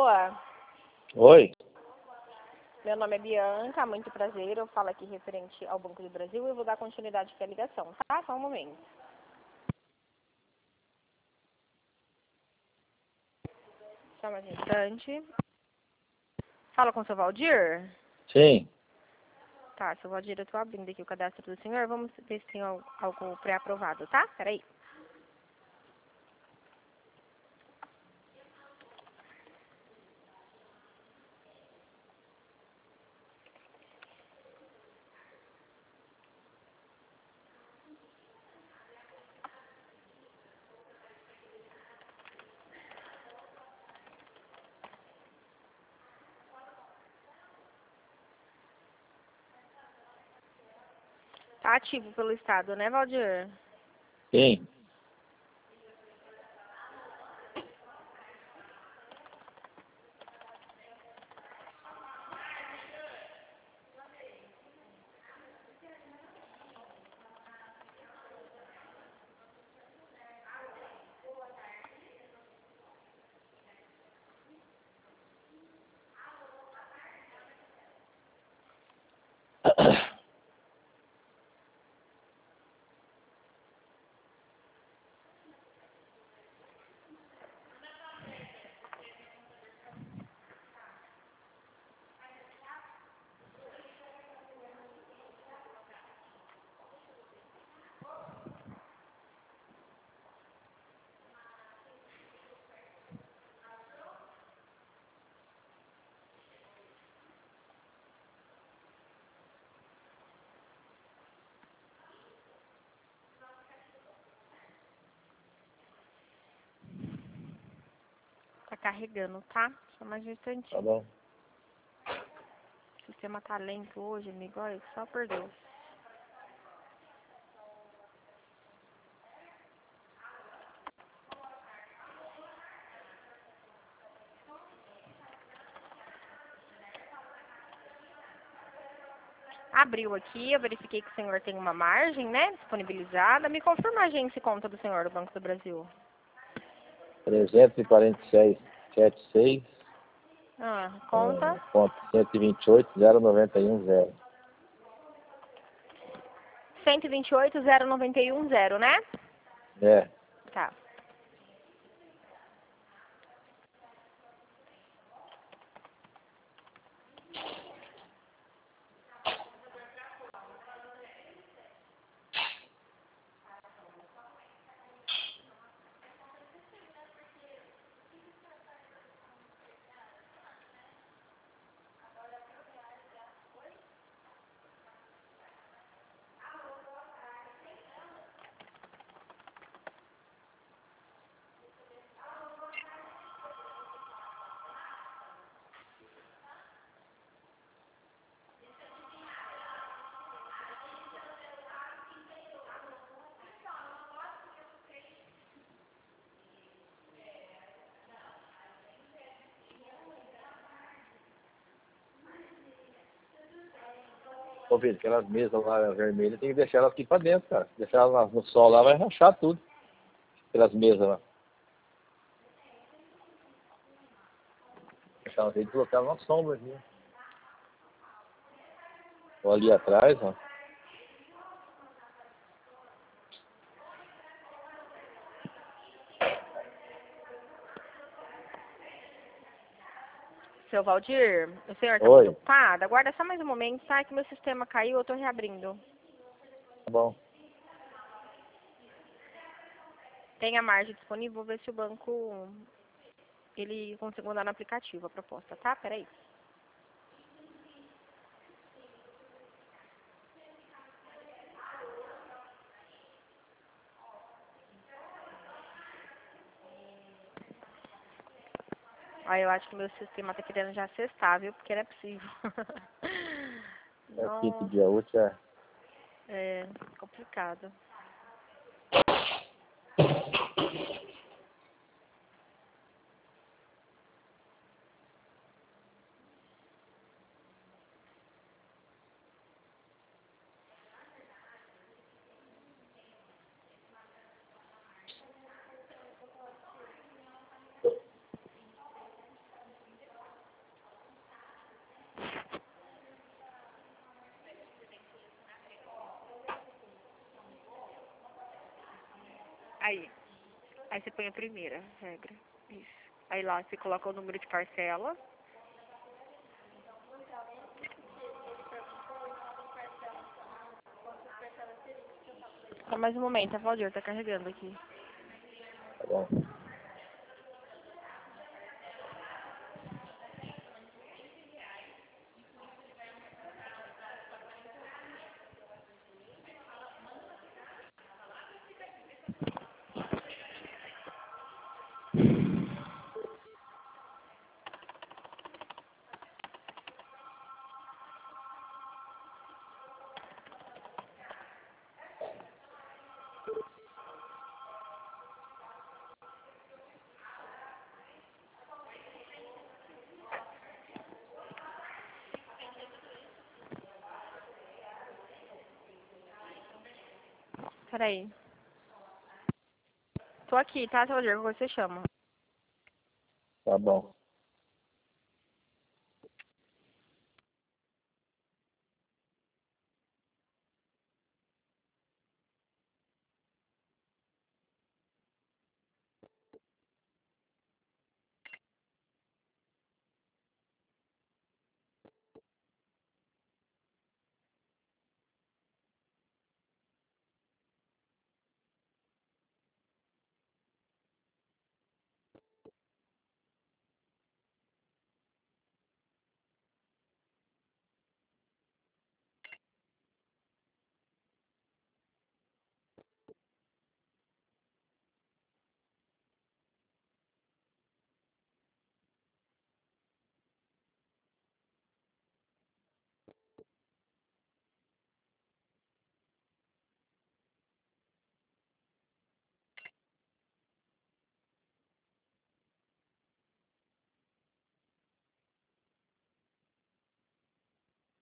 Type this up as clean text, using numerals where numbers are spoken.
Alô? Oi. Meu nome é Bianca, muito prazer. Eu falo aqui referente ao Banco do Brasil e eu vou dar continuidade aqui à ligação, tá? Só um momento. Só mais um instante. Fala com o seu Valdir? Sim. Tá, seu Valdir, eu tô abrindo aqui o cadastro do senhor. Vamos ver se tem algo pré-aprovado, tá? Peraí. Tá ativo pelo Estado, né, Valdir? Sim. Tá carregando, tá? Só mais um instantinho. Tá bom. O sistema tá lento hoje, amigo. Olha, só por Deus. Abriu aqui, eu verifiquei que o senhor tem uma margem, né, disponibilizada. Me confirma a agência e conta do senhor do Banco do Brasil. 346,76. Conta. Ponto 128,0910. 128.0910, né? É. Tá. Ô, Pedro, aquelas mesas lá vermelhas, tem que deixar elas aqui pra dentro, cara. Deixar elas no sol lá, vai rachar tudo. Aquelas mesas lá. Deixar tem que colocar uma sombra aqui. Ou ali atrás, ó. Seu Valdir, o senhor tá Oi. muito ocupado? Aguarda só mais um momento, tá? Que meu sistema caiu, eu tô reabrindo. Tá bom. Tem a margem disponível, vou ver se o banco ele conseguiu mandar no aplicativo a proposta, tá? Peraí. Ó, eu acho que meu sistema tá querendo já cestar, viu? Porque não é possível. É o quinto Nossa, dia útil, é. é complicado. Aí você põe a primeira regra. Isso. Aí lá você coloca o número de parcela. Só mais um momento, a Valdir tá carregando aqui. Tá bom. Peraí. Tô aqui, tá, Valdir? Como você chama? Tá bom.